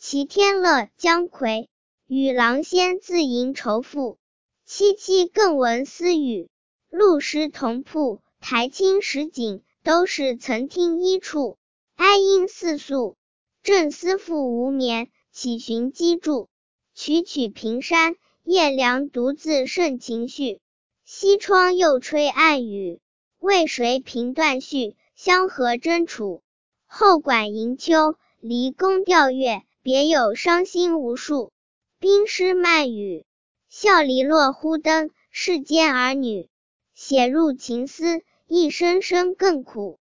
齐天乐姜夔，与郎仙自吟愁赋。萋萋更闻私语，露湿同铺。台清石井，都是曾听一处。哀音似诉，正思妇无眠，起寻机杼。曲曲平山，夜凉独自胜情绪。西窗又吹暗雨，为谁评断续？相和争处，后管迎秋。离宫调乐，别有伤心无数。冰湿漫语，笑篱落忽灯。世间儿女，写入情思，一声声更苦。